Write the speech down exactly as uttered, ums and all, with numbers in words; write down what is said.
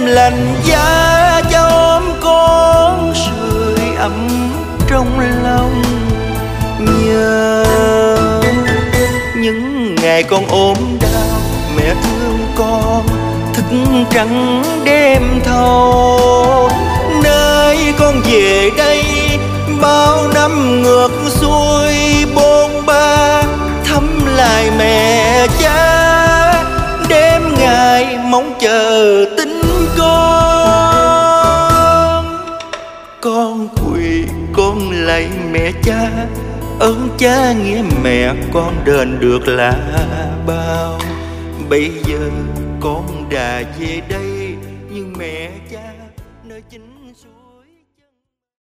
lạnh giá cho ôm con sưởi ấm trong lòng. Nhớ những ngày con ốm đau, mẹ thương con thức trắng đêm thâu. Nơi con về đây bao năm ngược xuôi bôn ba, thăm lại mẹ cha, đêm ngày mong chờ tin con. Con quỳ con lạy mẹ cha, ơn cha nghĩa mẹ con đền được là bao. Bây giờ con đã về đây nhưng mẹ